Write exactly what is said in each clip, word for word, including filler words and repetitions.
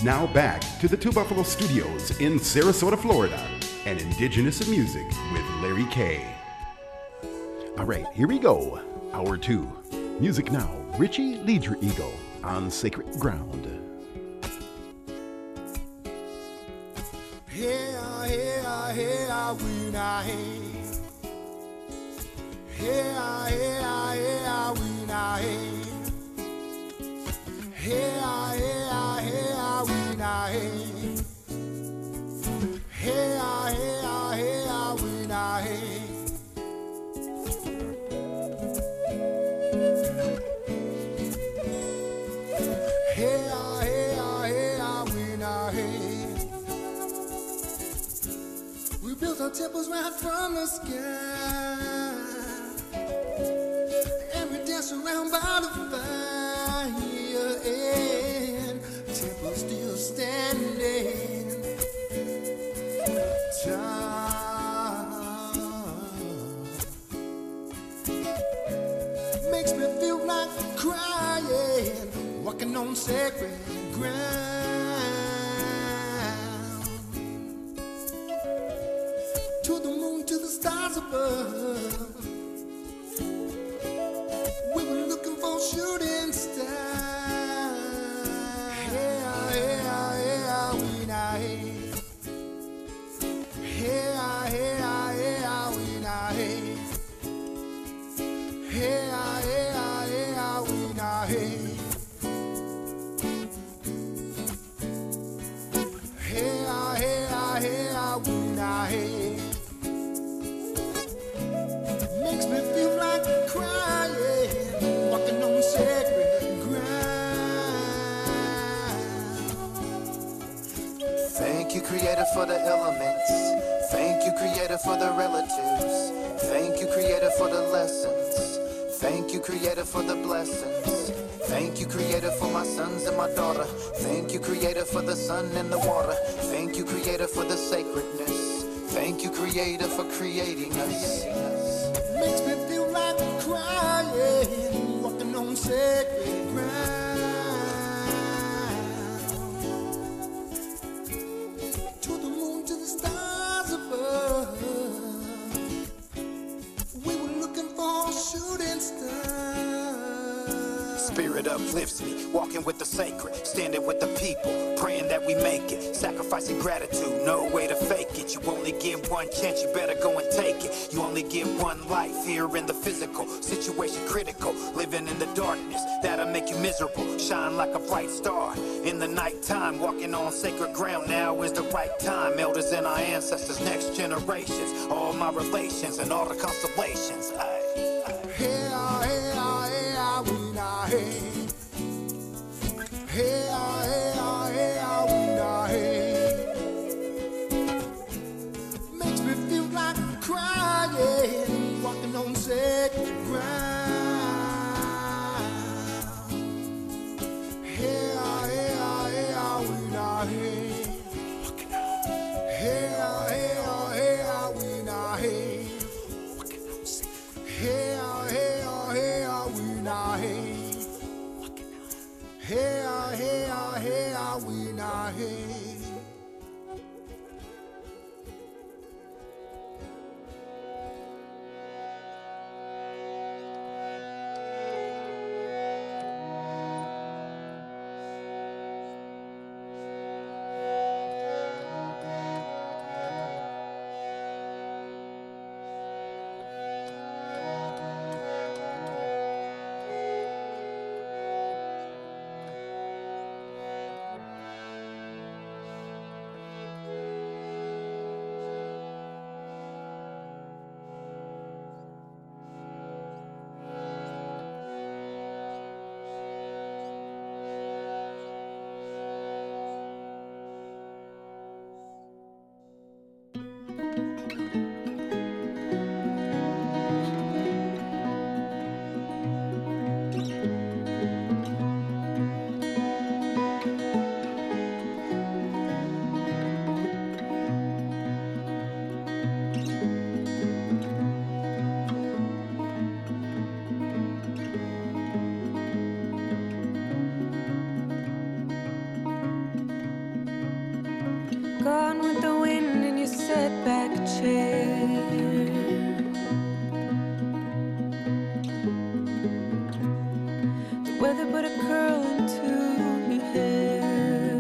Now back to the Two Buffalo Studios in Sarasota, Florida, and Indigenous Music with Larry K. All right, here we go. Hour two. Music now. Richie Leader Eagle on Sacred Ground. Hey, hey, hey, we na hey. Hey, hey, hey, we na hey. Hey, hey, hey, we na hey. Hey, hey, hey, we na hey. Hey, hey, hey, we na hey. We built our temples right from the sky, and we dance around by the fire, and temple still standing. Time makes me feel like crying, walking on sacred ground. To the moon, to the stars above, we were looking for shooting stars. Hey, hey, hey, we na hey. Hey, hey, hey, we na hey. Hey, hey, hey, we na hey. Hey, hey, hey, we na hey. Makes me feel like crying, walking on sacred ground. Thank you, Creator, for the elements. Thank you, Creator, for the relatives. Thank you, Creator, for the lessons. Thank you, Creator, for the blessings. Thank you, Creator, for my sons and my daughter. Thank you, Creator, for the sun and the water. Thank you, Creator, for the sacredness. Thank you, Creator, for creating us. Makes me feel like crying, walking on sacred ground. To the moon, to the stars above, we were looking for shooting stars. Spirit uplifts me, walking with the sacred, standing with the people, praying that we make it, sacrificing gratitude, no way to fake it. You only get one chance, you better go and take it. You only get one life here in the physical, situation critical, living in the darkness, that'll make you miserable. Shine like a bright star in the nighttime, walking on sacred ground. Now is the right time, elders and our ancestors, next generations, all my relations and all the constellations. Aye, aye. Hey, hey, hey, we na hey. Hey, hey, hey, we na hey. Makes me feel like crying, walking on sacred ground. Hey, hey, hey, we na hey. Hey, hey, hey, we na hey. Hey, hey, hey, we na hey. Hey, hey, hey, we na hey. fair. The weather put a curl into your hair.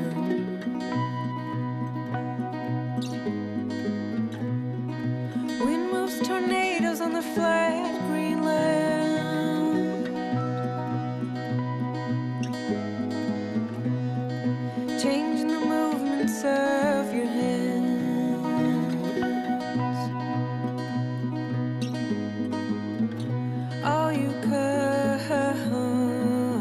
Wind moves tornadoes on the flat green land. Changing the movements of your hands. All you come,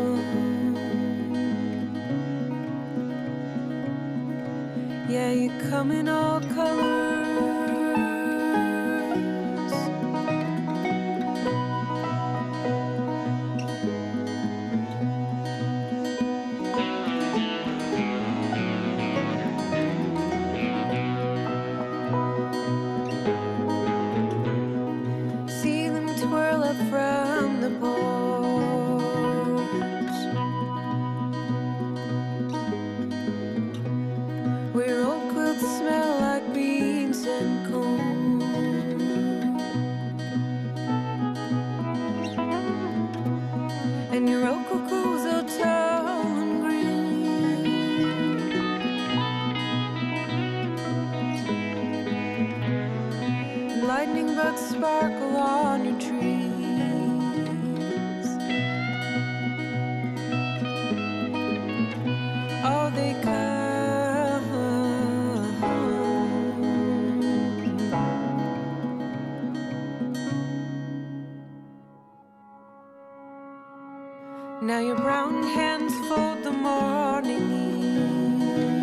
yeah, you come in all colors. See them twirl up from the porch, where old quilts smell like beans and corn. And your oak cocoons are tall and green. And lightning bugs sparkle on your trees. Oh, they come. Now your brown hands fold the morning in,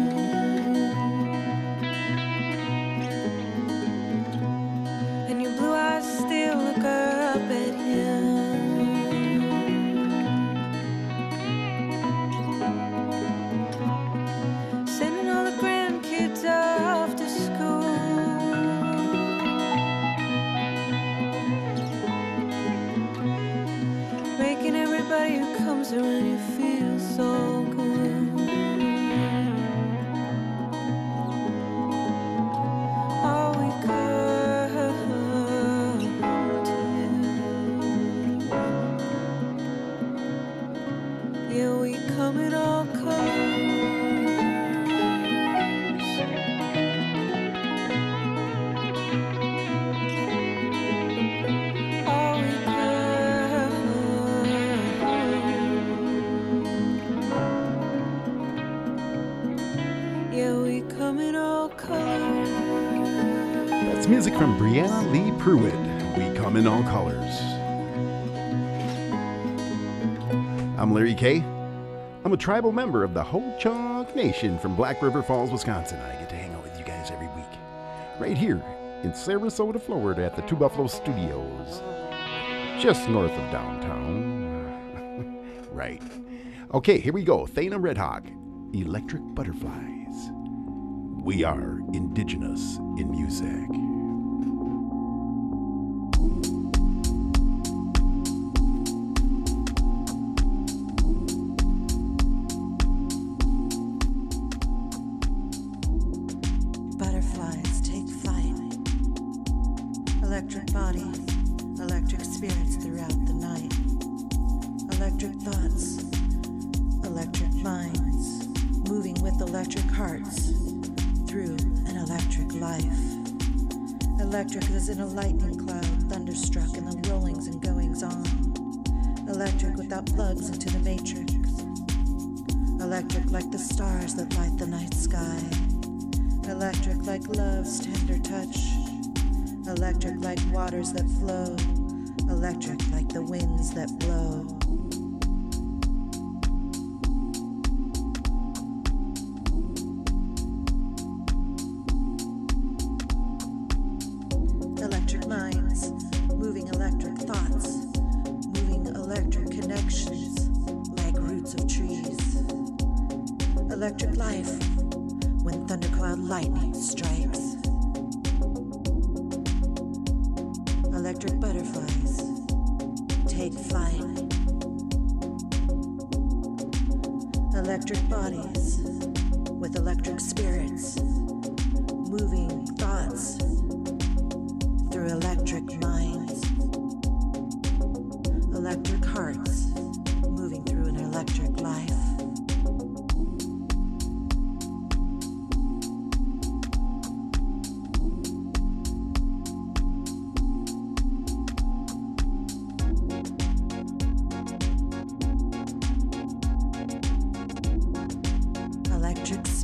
and your blue eyes still look up at him. Sending all the grandkids off to school. Making everybody who comes around you feel so good. All we come to, yeah, we come in all colors. All we yeah, we come in all colors. That's music from Brianna Lee Pruitt. We come in all colors. I'm Larry K. I'm a tribal member of the Ho-Chunk Nation from Black River Falls, Wisconsin. I get to hang out with you guys every week. Right here in Sarasota, Florida at the Two Buffalo Studios. Just north of downtown. Right. Okay, here we go. Thana Redhawk. Electric Butterflies. We are indigenous in music. Butterflies take flight. Electric bodies, electric spirits throughout the night. Electric thoughts, electric minds, moving with electric hearts through an electric life. Electric as in a lightning cloud, thunderstruck in the rollings and goings on. Electric without plugs into the matrix. Electric like the stars that light the night sky. Electric like love's tender touch. Electric like waters that flow. Electric like the winds that blow. Electric minds, moving electric thoughts, moving electric connections like roots of trees. Electric life when thundercloud lightning strikes. Electric butterflies take flight. Electric bodies with electric spirits, moving thoughts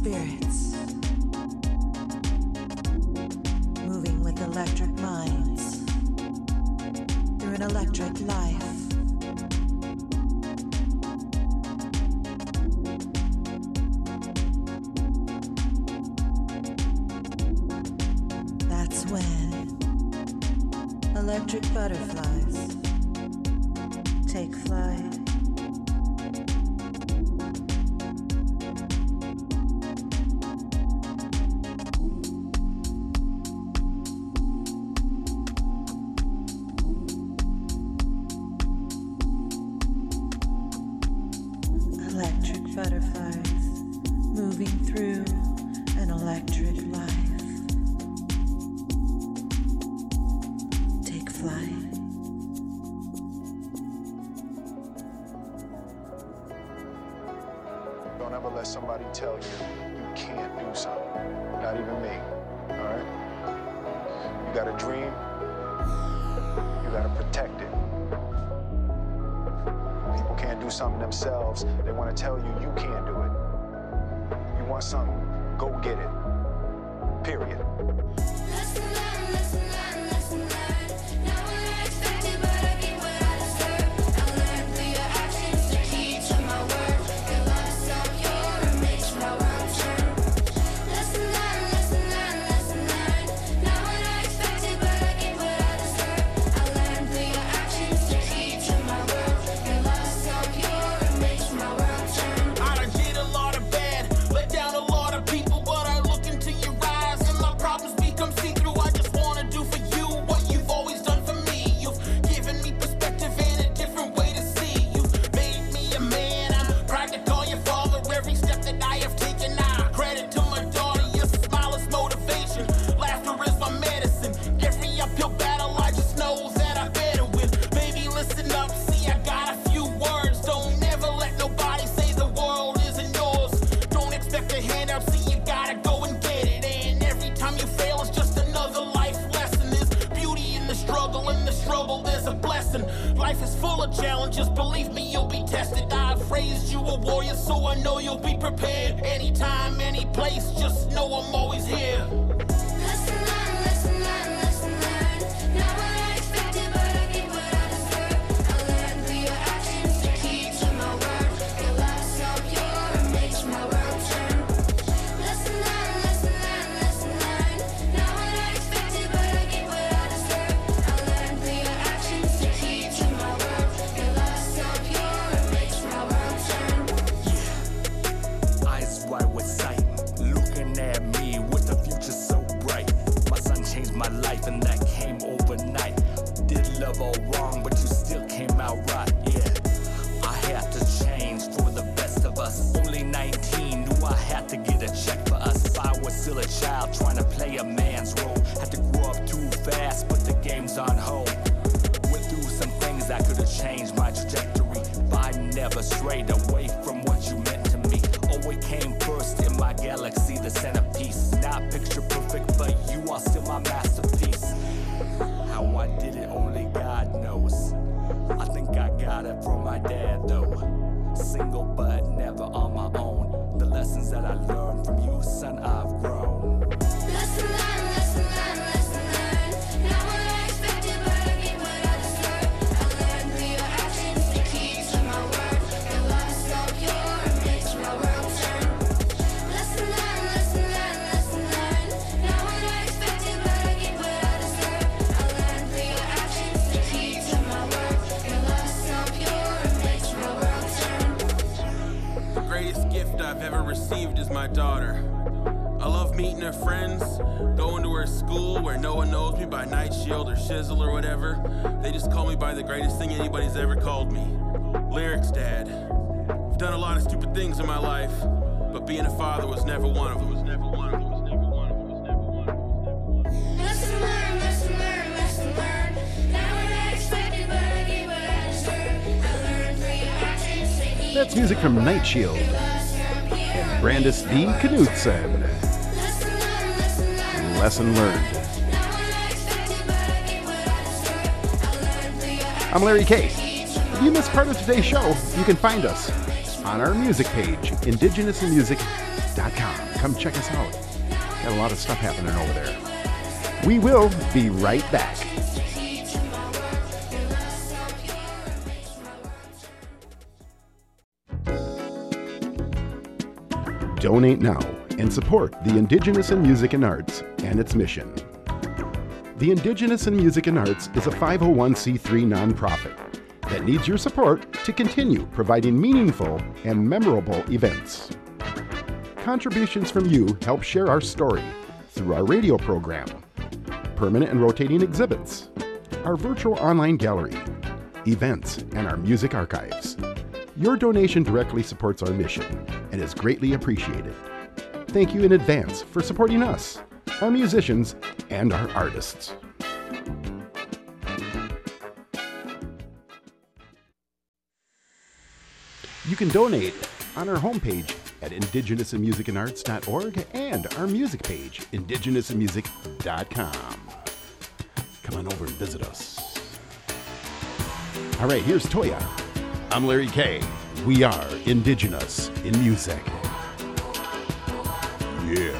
spirits. Moving with electric minds through an electric life. That's when electric butterflies take flight. Electric butterflies moving through an electric life. Take flight. Don't ever let somebody tell you you can't do something. Not even me, all right? You got a dream, you gotta protect it. People can't do something themselves, they wanna tell you you can't do it. You want something, go get it. Period. Lesson learned, lesson learned, lesson learned. Not what I expected, but I get what I deserve. I learned through your actions the key to my word. Your love so pure, it makes my world turn. Lesson learned, lesson learned, lesson learned. Not what I expected, but I get what I deserve. I learned through your actions the key to my world. Your love so pure, it makes my world turn. I done did a lot of bad, let down a lot of people, but I look into your eyes and my problems become see-through. I just wanna do for you what you've always done for me. You've given me perspective and a different way to see. You've made me a man. I'm proud to call you father. Every step that I have taken, I credit to my daughter. Your smile is motivation, laughter is my medicine. Every uphill battle, I just know that I better with. Baby, listen up, see I got a few words. Don't never let nobody say the world isn't yours. Don't expect a handout, see you gotta go and get it. And every time you fail, it's just another life lesson. There's beauty in the struggle, in the struggle there's a blessing. Life is full of challenges, believe me, you'll be tested. I've raised you a warrior, so I know you'll be prepared. Anytime, any place, just know I'm always here. Lesson learned, lesson learned, lesson learned. Not what I expected, but I get what I deserve. I learned through your actions the key to my word. Your love so pure, it makes my world turn. Lesson learned, lesson learned, lesson learned. Not what I expected, but I get what I deserve. I learned through your actions the key to my world. Your love so pure, it makes my world turn. Eyes wide with sight, looking at me with the future so bright. My son changed my life and that came overnight. Did love all wrong, but you still came out right, yeah. I had to change for the best of us. Only nineteen, knew I had to get a check for us. I was still a child trying to play a man's role. Had to grow up too fast, put the games on hold. Went through some things that could have changed my trajectory, but I never strayed away from what you meant to me. Always came first in my galaxy, the centerpiece. Not picture perfect, but you are still my masterpiece. How I did it, only God knows. I think I got it from my dad though. Single but never on my own. The lessons that I learned from you, son, I've grown. Lesson learned, lesson learned, lesson learned. Not what I expected, but I get what I deserve. I learned through your actions the key to my word. Your love so pure, it makes my world turn. Lesson learned, lesson learned, lesson learned. Not what I expected, but I get what I deserve. I learned through your actions the key to my word. Your love so pure, it makes my world turn. The greatest gift I've ever received is my daughter. I love meeting her friends, going to her school where no one knows me by Night Shield or Shizzle or whatever. They just call me by the greatest thing anybody's ever called me. Lyrics Dad. I've done a lot of stupid things in my life, but being a father was never one of them. Was never one of them. Was never one of them. Was never one of them. Lesson learned, lesson learned, lesson learned. Not what I expected, but I get what I deserve. I learned through your actions the key That's music from Night Shield to love so pure. and Brandis D. Knudsen. Lesson learned, lesson learned, Lesson learned. not what I expected, but I get what I deserve. I learned through your actions I'm Larry K. the key to my If you missed part of today's show, you can find us on our music page, indigenous music dot com. come check us out. Got a lot of stuff happening over there. We will be right back. Donate now and support the Indigenous in Music and Arts and its mission. The Indigenous in Music and Arts is a five oh one c three nonprofit that needs your support to continue providing meaningful and memorable events. Contributions from you help share our story through our radio program, permanent and rotating exhibits, our virtual online gallery, events, and our music archives. Your donation directly supports our mission and is greatly appreciated. Thank you in advance for supporting us, our musicians, and our artists. You can donate on our homepage at indigenous in music and arts dot org and our music page, indigenous in music dot com. Come on over and visit us. All right, here's Toya. I'm Larry K. We are Indigenous in Music. Yeah.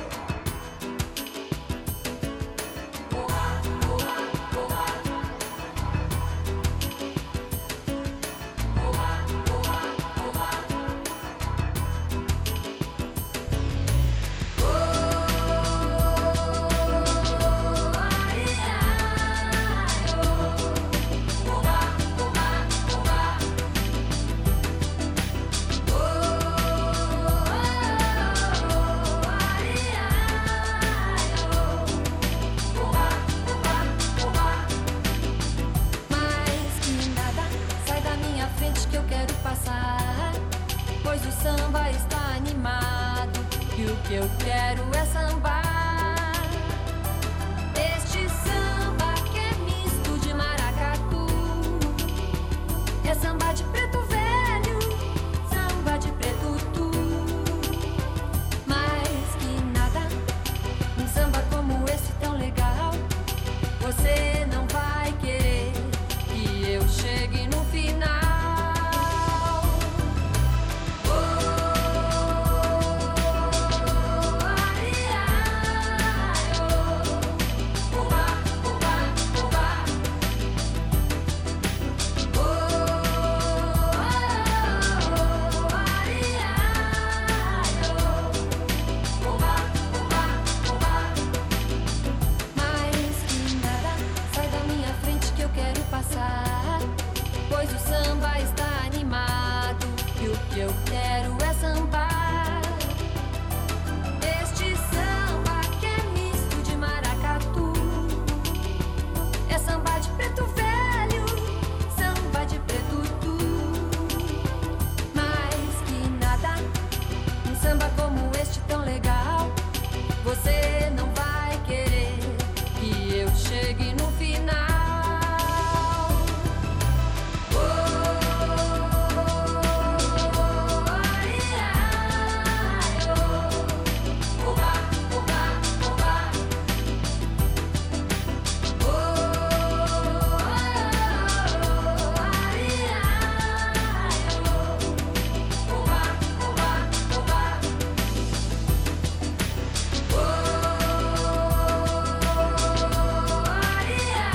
Yeah.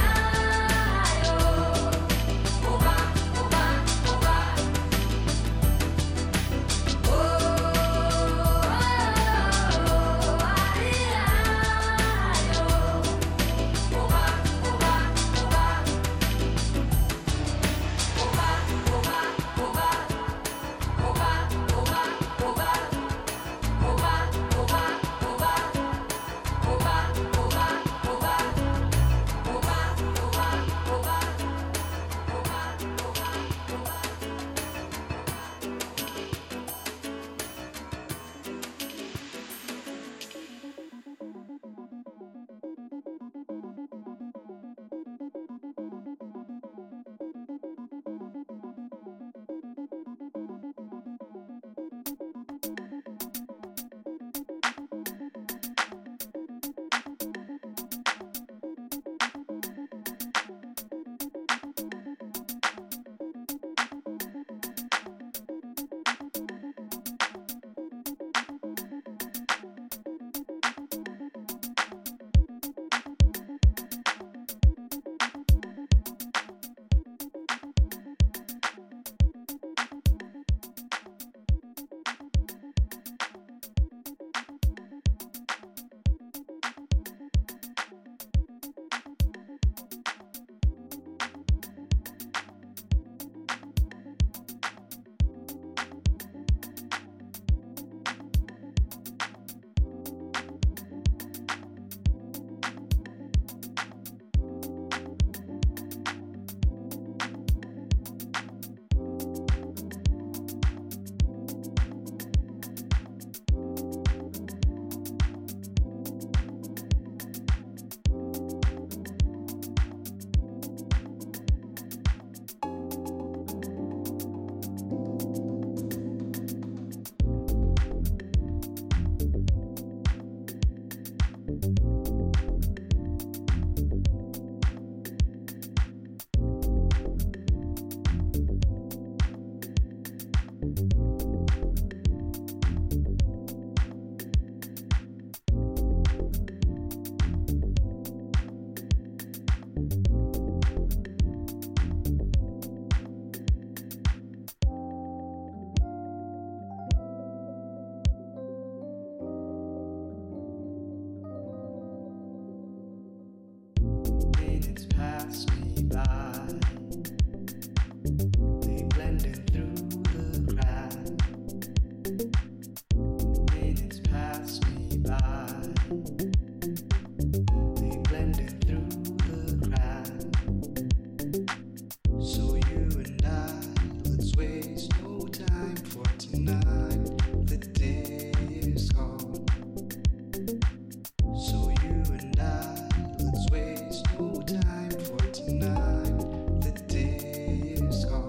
pass me by. They blended through the crowd. Minutes pass me by. They blended through the crowd. So you and I, let's waste no time for tonight. The day is gone. So you and I, let's waste no time for tonight. The day is gone.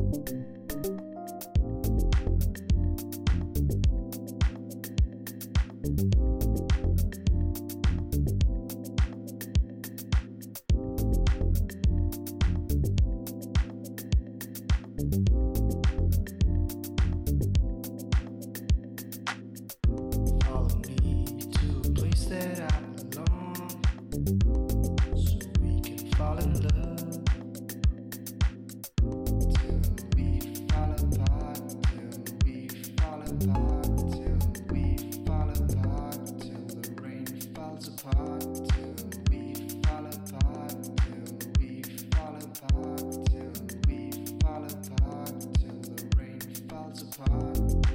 Follow me to a place that I belong, so we can fall in love. Till we fall apart, till we fall apart, till we fall apart, till the rain falls apart, till we fall apart, till we fall apart, till we fall apart, till the rain falls apart.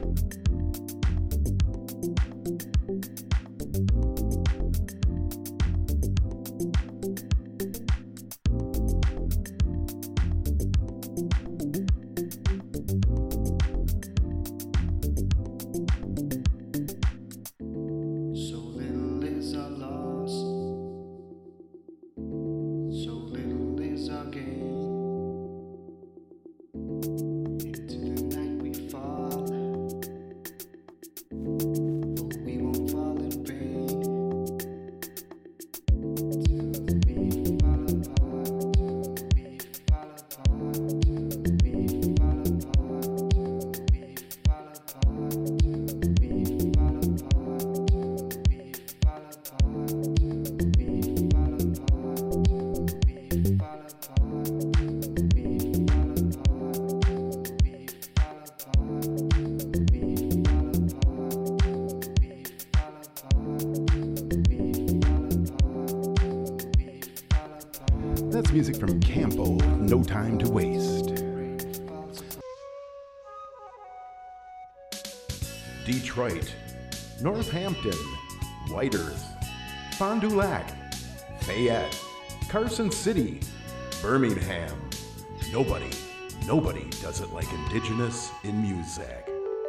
So little is our loss, so little is our gain. Into the night we fall, but we won't fall in vain. Till we fall apart, till we fall apart, till we fall apart, till we fall apart, till we fall apart, till we fall apart, till we fall apart, till we fall apart, till we fall apart, till we fall apart, till we fall apart, till we fall apart, till we fall apart, till we fall apart. That's music from Campo, No Time to Waste. Detroit, Northampton, White Earth, Fond du Lac, Fayette, Carson City, Birmingham. Nobody, nobody does it like Indigenous in music.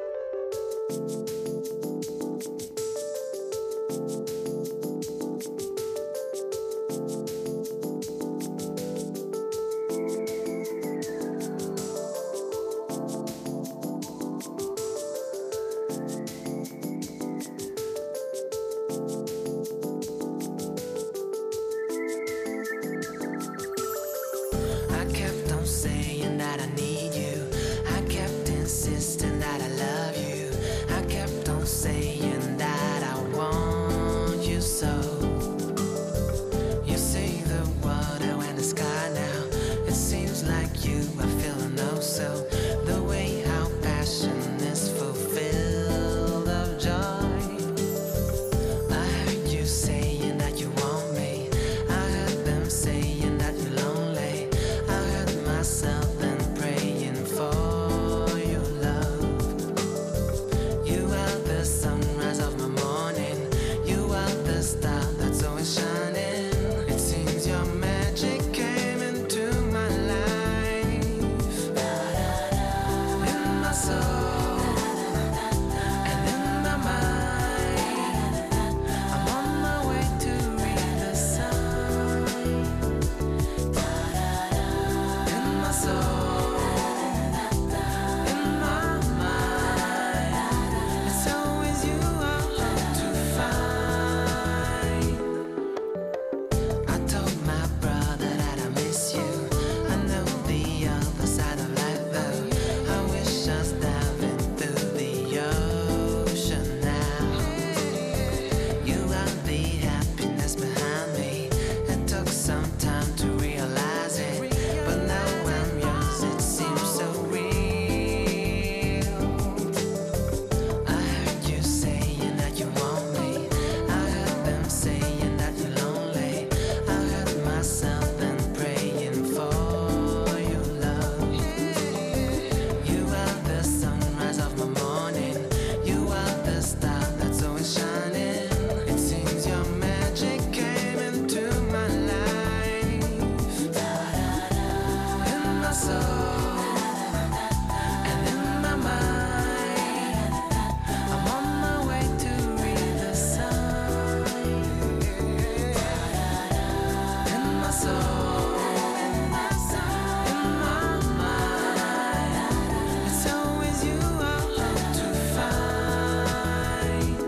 I kept on saying that I need you. I kept insisting that I love you. I kept soul, in my mind. It's always you I hope to find.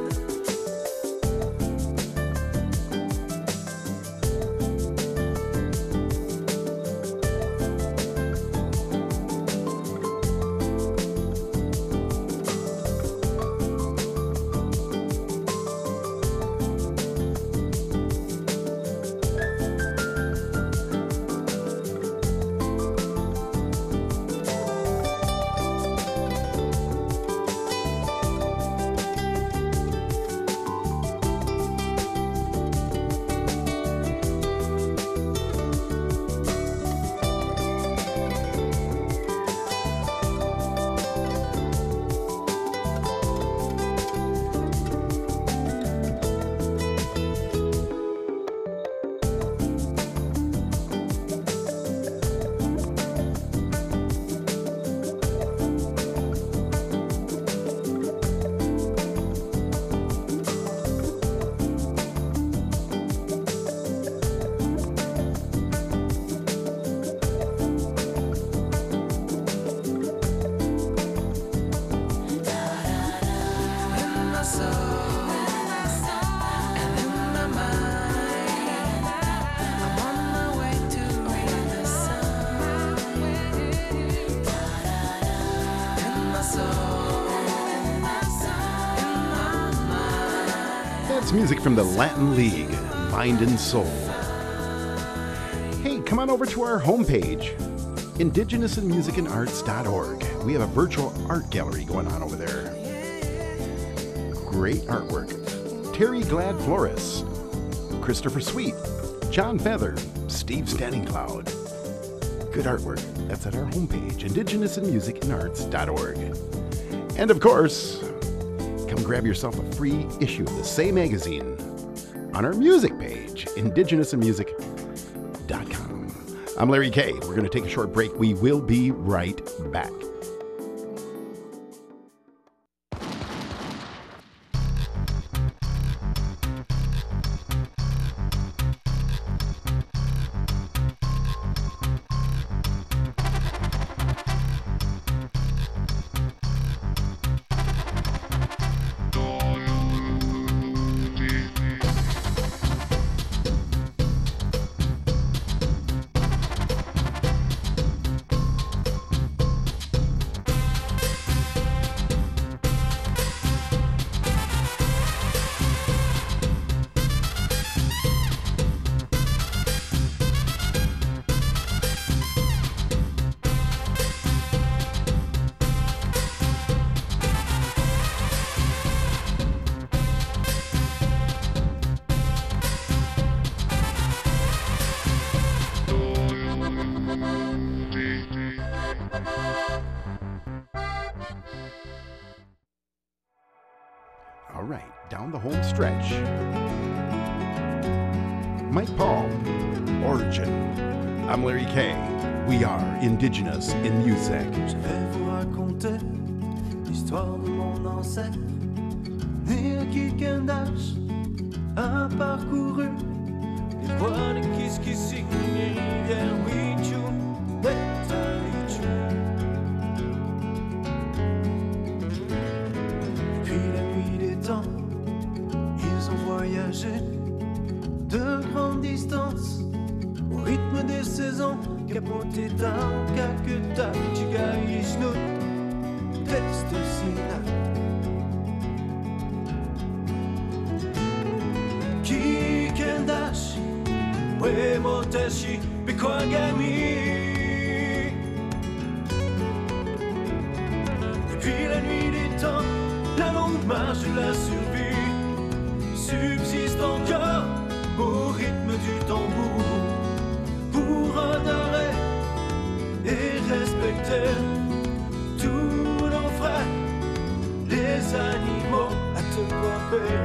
In my soul, and in my mind, I'm on my way to read the sun. In my soul, in my mind. That's music from the Latin League, Mind and Soul. Hey, come on over to our homepage, indigenous in music and arts dot org. We have a virtual art gallery going on over there. Great artwork. Terry Glad Flores, Christopher Sweet, John Feather, Steve Standing Cloud. Good artwork. That's at our homepage, indigenous in music and arts dot org. And of course, come grab yourself a free issue of the Say magazine on our music page, indigenous in music dot com. I'm Larry K. We're going to take a short break. We will be right back. All right, down the home stretch. Mike Paul, Origin. I'm Larry K. We are Indigenous in Music. Je vais vous raconter l'histoire de mon ancêtre, né à Kikendash, a parcouru les bois de Kiskissik, les rivières Wichu, Betaichu. Depuis la nuit des temps, ils ont voyagé de grandes distances au rythme des saisons. Capoté dans Calcutta, Chigai, Snoot, Testosina. Kikendash, Wemotashi, Bikwagami. Depuis la nuit des temps, la longue marche de la survie subsiste encore au rythme du tambour. Pour honorer et respecter tous nos frères, les animaux à te coiffer.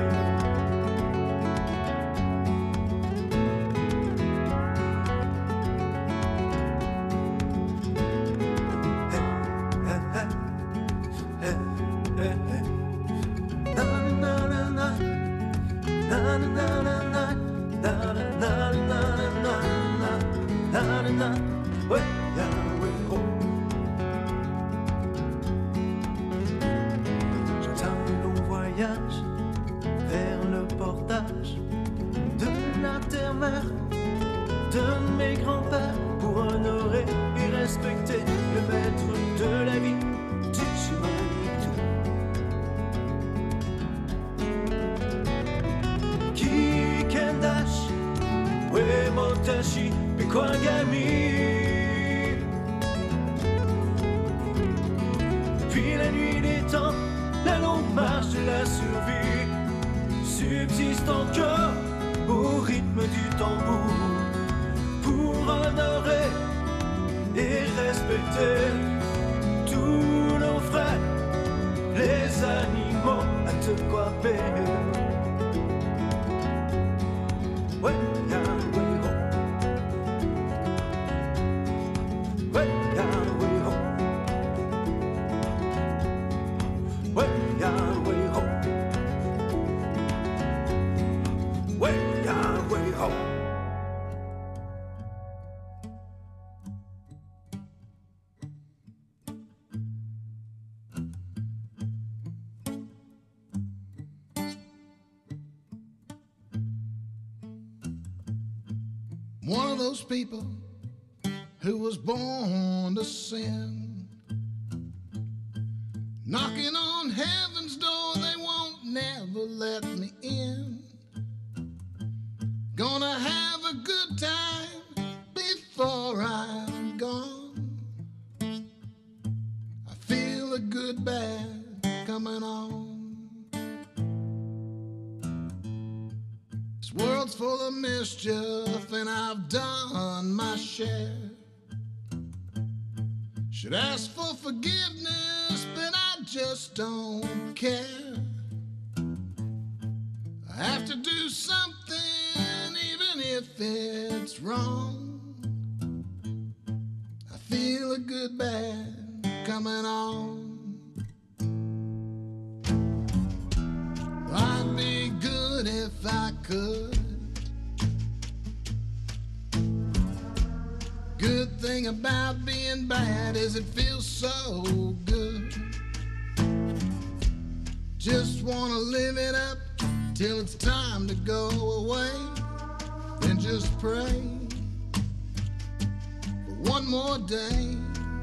Na na na na na na na na. na, ouais, ya, ouais, oh. J'entame nos voyages vers le portage de la terre-mère de mes grands-pères pour honorer et respecter le maître de la vie du Shimaito. Kikendashi, Uemotashi, Bikwagami. Puis la nuit des temps, la longue marche de la survie subsiste encore au rythme du tambour pour honorer et respecter tous nos frères, les animaux à te quoi faire. Ouais, ya, ouais, oh. Ouais, ya, ouais, oh. Ouais, ya, ouais, oh. Ouais, ya, ouais, oh. One of those people who was born to sin, knocking on heaven's door, they won't never let me in. Gonna have a good time before I'm gone. I feel a good bad coming on. This world's full of mischief and I've done my share. Should ask for forgiveness, but I just don't care. I have to do something even if it's wrong. I feel a good bad coming on. I'd be good if I could. Good thing about being bad is it feels so good. Just wanna live it up till it's time to go away. Then just pray for one more day.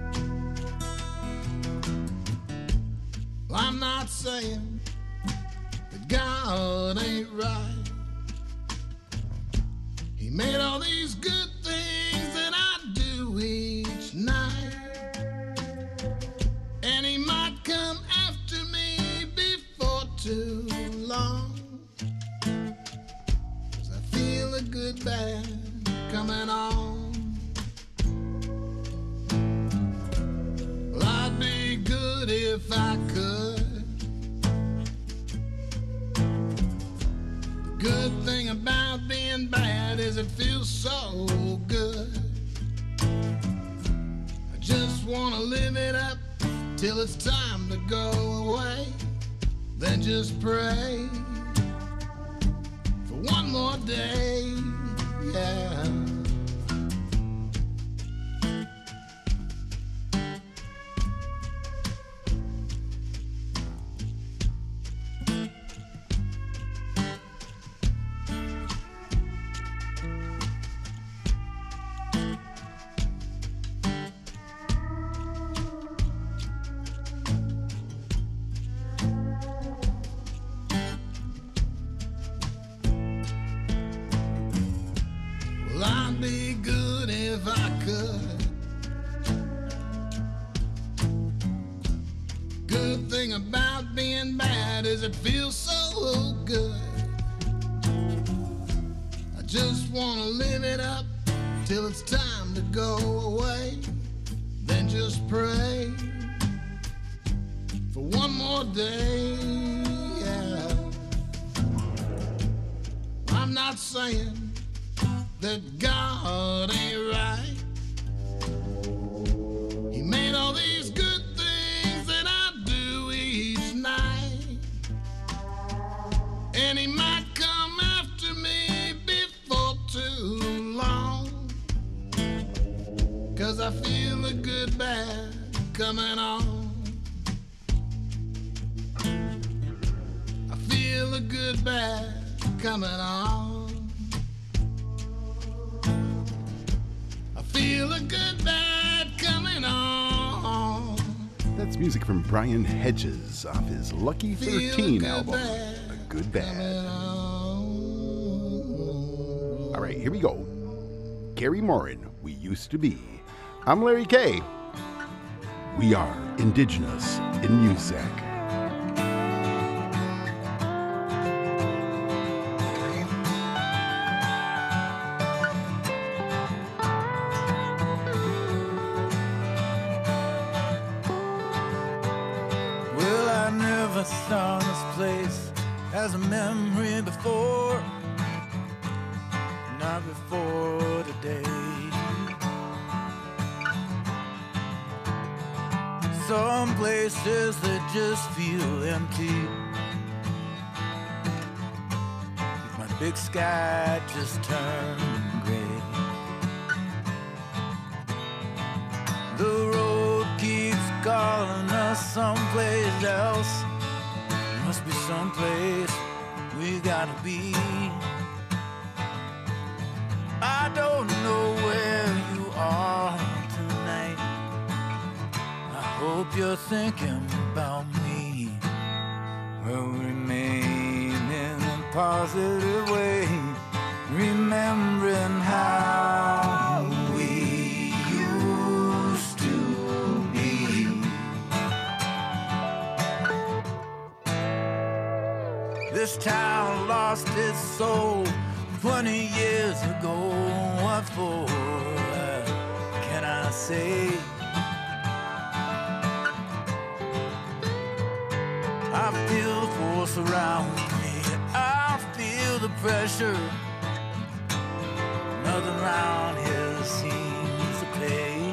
I'm not saying that God ain't right. He made all these good things that I do each night. And he might come after me before too long. 'Cause I feel a good bad coming on. Well, I'd be good if I could. The good thing about being bad is it feels so good. I just wanna live it up till it's time to go away. Then just pray for one more day, yeah. Well, I'd be good if I could. Good thing about being bad is it feels so good. I just wanna live it up till it's time to go away. Then just pray for one more day, yeah. I'm not saying that God ain't right. He made all these good things that I do each night. And he might come after me before too long. 'cause I feel the good bad coming on. I feel the good bad coming on. I feel the good bad coming on. That's music from Brian Hedges off his Lucky Feel thirteen good album, bad A Good Bad. All right, here we go. Gary Morin, We Used to Be. I'm Larry K. We are indigenous in music. Well, I never saw this place as a memory before, not before today. Some places that just feel empty, my big sky just turned gray. The road keeps calling us someplace else. Must be someplace we gotta be. I don't know where you are tonight. I hope you're thinking about me. Well, remain in a positive way, remembering how we used to be. This town lost its soul twenty years ago. What for, uh, can I say? I feel the force around me. I feel the pressure. Nothing around here seems to pay.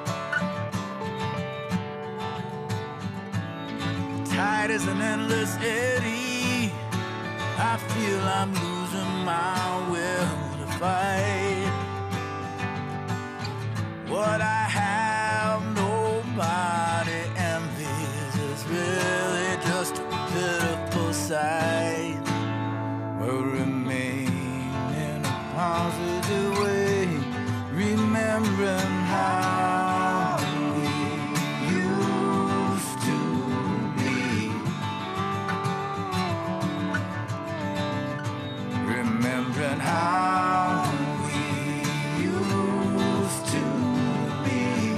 Tide is an endless eddy. I feel I'm losing my will to fight. What I have, nobody envies. It's really just a pitiful sight. Well, remain in a positive way, remembering how we used to be. Remembering how we used to be.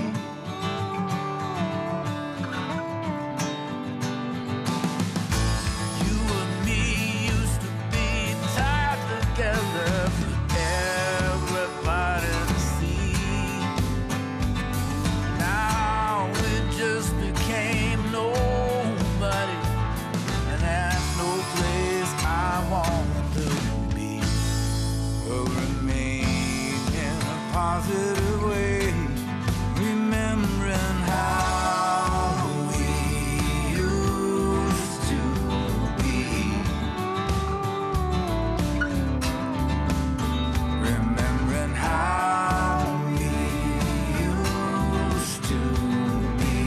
You and me used to be tied together for everybody to see. Now we just became nobody, and that's no place I want to be. Will remain in a positive way, remembering how we used to be. Remembering how we used to be.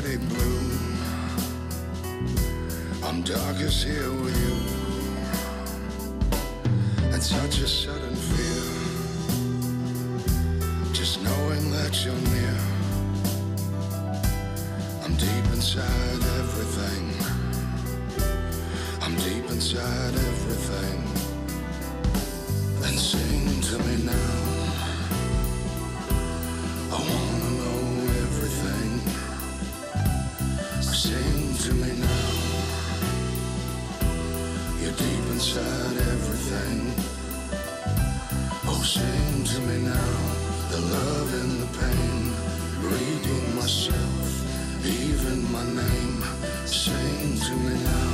already blue. I'm darkest here with you, and such a sudden fear, just knowing that you're near. I'm deep inside everything. I'm deep inside everything. And sing to me now. I wanna know everything. Sing to me now. You're deep inside everything. Oh, sing to me now. The love and the pain. Reading myself, even my name. Sing to me now.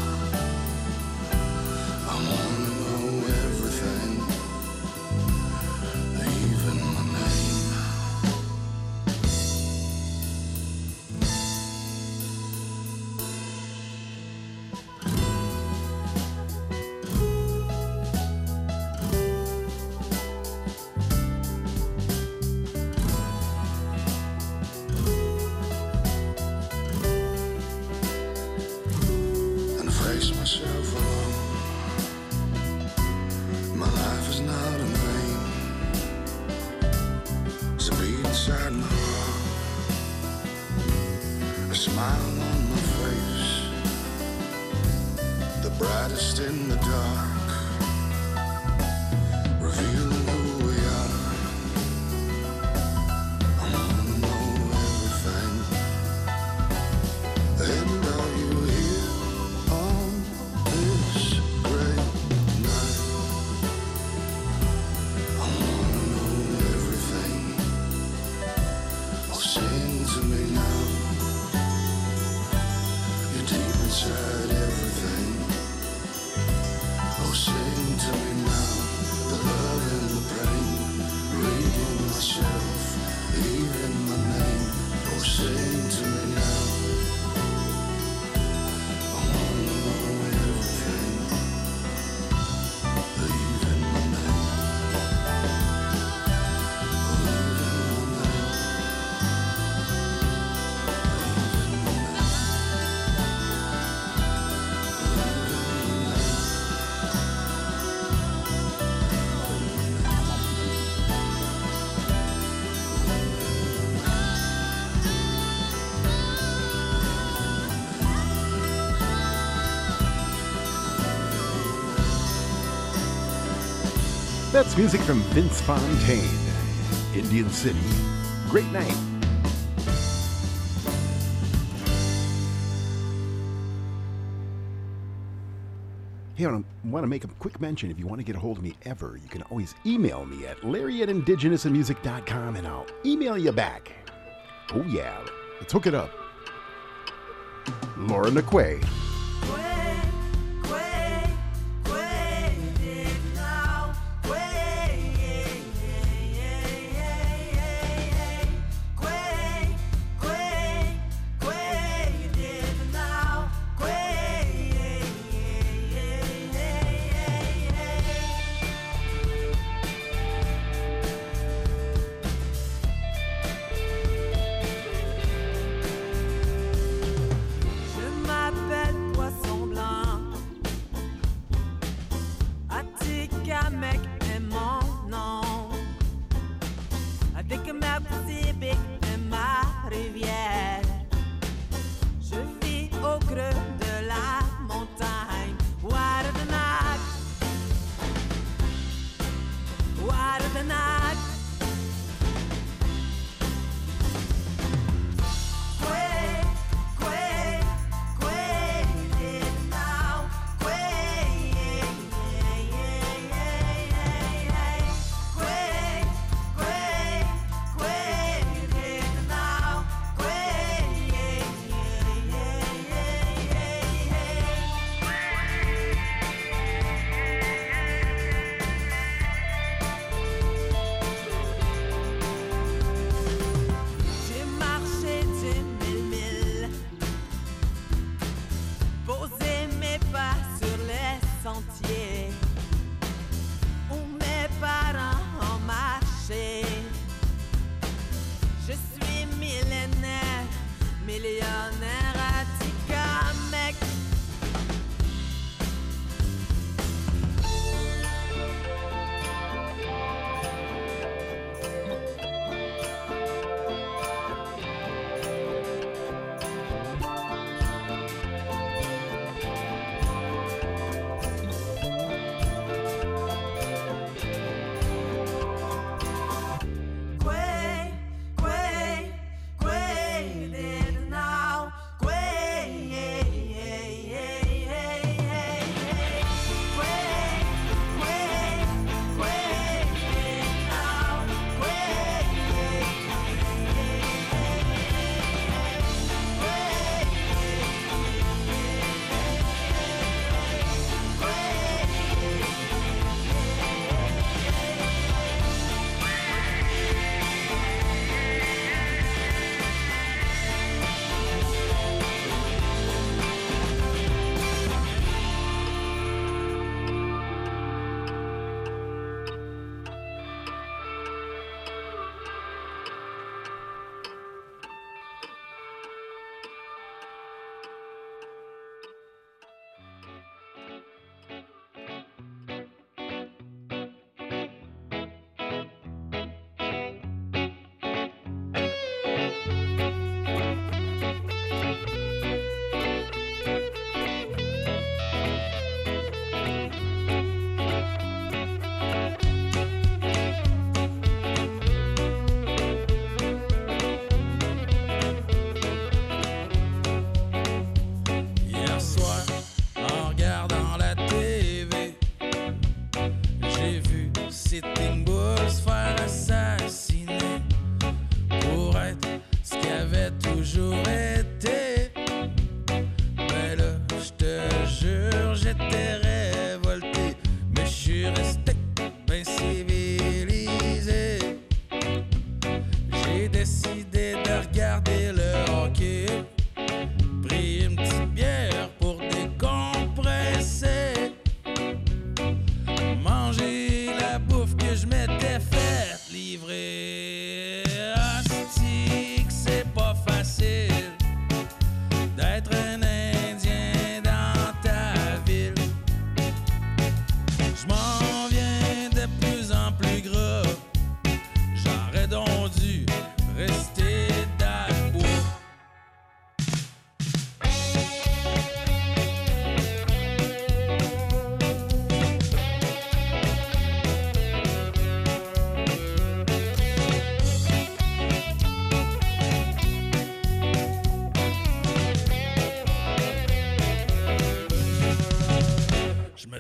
I wanna know everything, even my name. And face myself alone. My life is not in vain. So be inside my heart, a smile on my face, the brightest in the dark, revealing who we are. I wanna know everything. And are you here on this great night? I wanna know everything. Oh, sing to me now. You're deep inside everything. Oh, sing to me now. The love and the pain. Reading myself, even my name. Oh, sing to me now. I wanna know everything, even my name. That's music from Vince Fontaine, Indian City. Great night. Hey, I want to make a quick mention. If you want to get a hold of me ever, you can always email me at larry at indigenous and music dot com and I'll email you back. Oh yeah, let's hook it up. Laura McQuay. Je m'appelle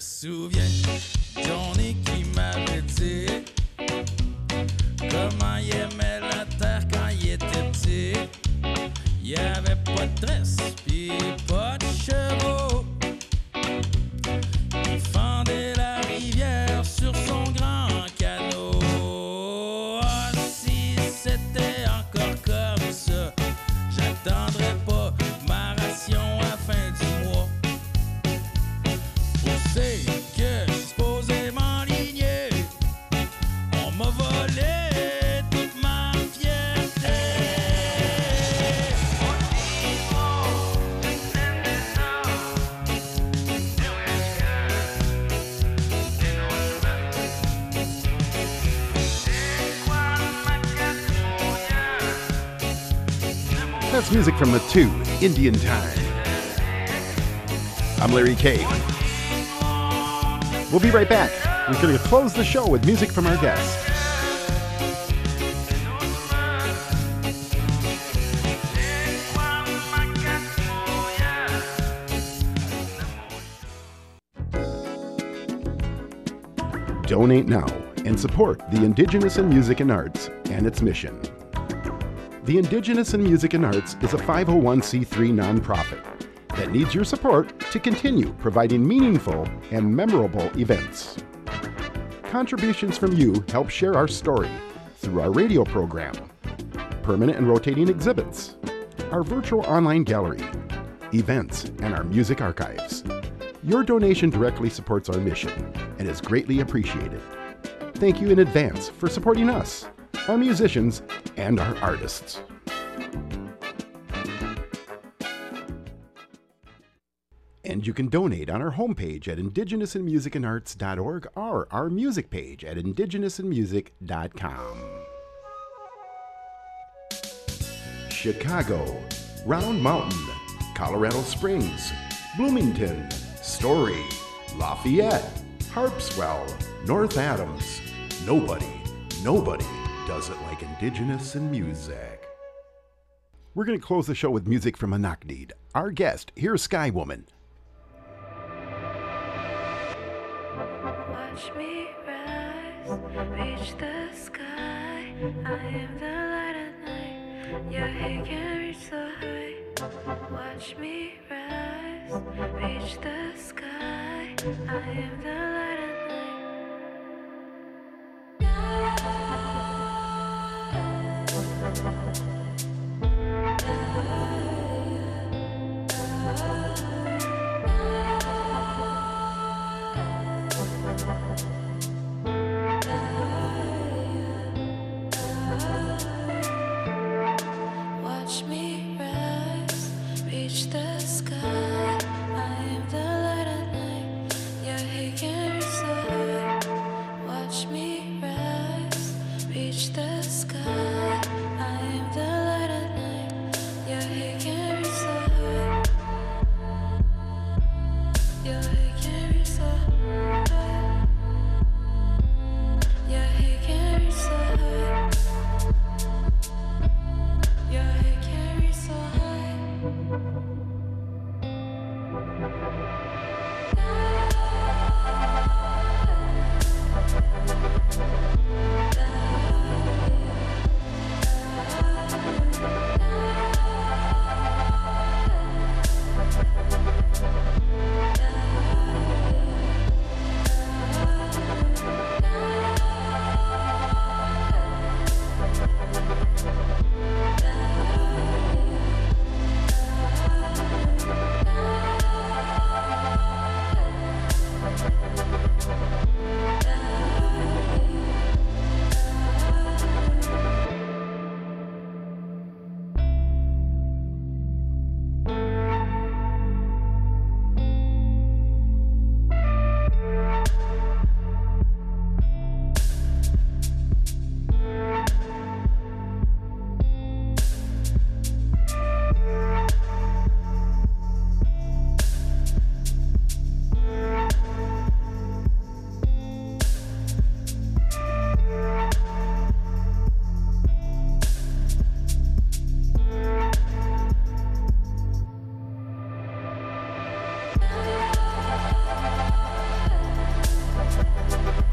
souviens, Johnny qui m'avait dit comment il aimait la terre quand il était petit. Il y avait pas de tresse, pis pas de chevaux. Il fendait la rivière sur son grand canot. Ah, si c'était encore comme ça, j'attendrais pas ma ration à la fin du mois. Pour c'est que je suis supposé m'enligner, on m'a volé toute ma fierté. That's music from the two, Indian Time. I'm Larry K. We'll be right back. We're going to close the show with music from our guest. Donate now and support the Indigenous in Music and Arts and its mission. The Indigenous in Music and Arts is a five oh one c three nonprofit that needs your support to continue providing meaningful and memorable events. Contributions from you help share our story through our radio program, permanent and rotating exhibits, our virtual online gallery, events, and our music archives. Your donation directly supports our mission and is greatly appreciated. Thank you in advance for supporting us, our musicians, and our artists. And you can donate on our homepage at indigenous in music and arts dot org or our music page at indigenous in music dot com. Chicago, Round Mountain, Colorado Springs, Bloomington, Story, Lafayette, Harpswell, North Adams. Nobody, nobody does it like Indigenous in music. We're going to close the show with music from Anakneed. Our guest, here's Sky Woman. Watch me rise, reach the sky. I am the light at night. Your hate can reach so high. Watch me rise, reach the sky. I am the light at night. Watch me rise, reach the sky. I am the light at night. Your hate can reach so high. Watch me rise, reach the sky. I am the light at night. Your hate can reach so high. Your hate can reach so high. Your hate can reach so high. Your hate can reach so high.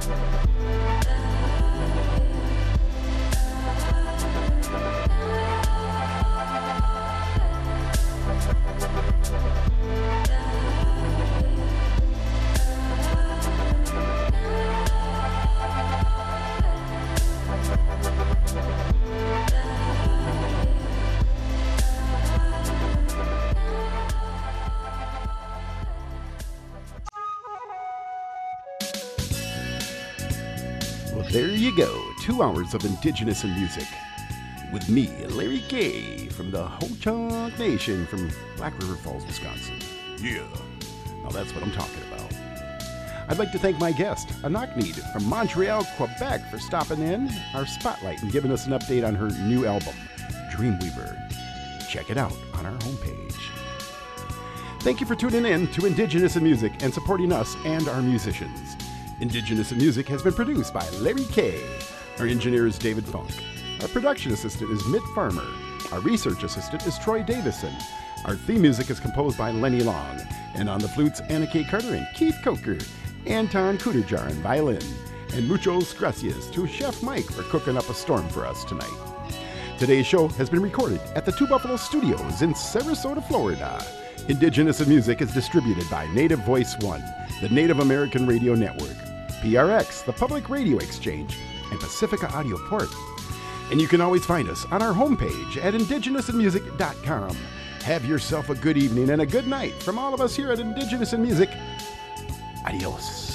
Well, there you go. Two hours of Indigenous in music. With me, Larry K. from the Ho-Chunk Nation from Black River Falls, Wisconsin. Yeah. Now that's what I'm talking about. I'd like to thank my guest, Anakneed from Montreal, Quebec, for stopping in our spotlight and giving us an update on her new album, Dreamweaver. Check it out on our homepage. Thank you for tuning in to Indigenous in Music and supporting us and our musicians. Indigenous in Music has been produced by Larry K. Our engineer is David Funk. Our production assistant is Mitt Farmer. Our research assistant is Troy Davison. Our theme music is composed by Lenny Long. And on the flutes, Anna K. Carter and Keith Coker. Anton Kuderjar on violin. And muchos gracias to Chef Mike for cooking up a storm for us tonight. Today's show has been recorded at the Two Buffalo Studios in Sarasota, Florida. Indigenous in Music is distributed by Native Voice One, the Native American Radio Network, P R X, the Public Radio Exchange, and Pacifica Audio Port. And you can always find us on our homepage at indigenous in music dot com. Have yourself a good evening and a good night from all of us here at Indigenous in Music. Adios.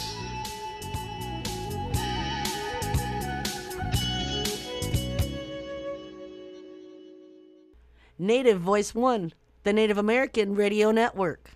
Native Voice One, the Native American Radio Network.